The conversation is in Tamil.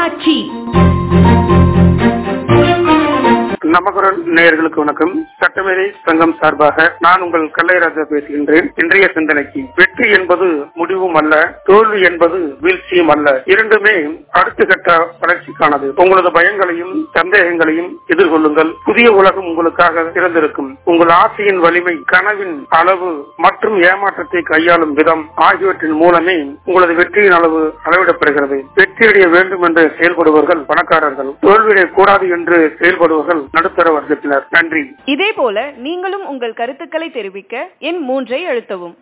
தொலைக்காட்சி. நமக்குரல் நேயர்களுக்கு வணக்கம். சட்டமேதை சங்கம் சார்பாக நான் உங்கள் கல்லைராஜா பேசுகின்றேன். இன்றைய சிந்தனைக்கு, வெற்றி என்பது முடிவும் அல்ல, தோல்வி என்பது வீழ்ச்சியும் அல்ல. இரண்டுமே அடுத்த கட்ட வளர்ச்சிக்கானது. உங்களது பயங்களையும் சந்தேகங்களையும் எதிர்கொள்ளுங்கள். புதிய உலகம் உங்களுக்காக திறந்திருக்கும். உங்கள் ஆசையின் வலிமை, கனவின் அளவு மற்றும் ஏமாற்றத்தை கையாளும் விதம் ஆகியவற்றின் மூலமே உங்களது வெற்றியின் அளவு அளவிடப்படுகிறது. வெற்றியடைய வேண்டும் என்று செயல்படுவர்கள் பணக்காரர்கள், தோல்வியடைய கூடாது என்று செயல்படுவர்கள் நடுத்தர வர்க்கத்தினர். நன்றி. இதே போல நீங்களும் உங்கள் கருத்துக்களை தெரிவிக்க எண் 3 அழுத்தவும்.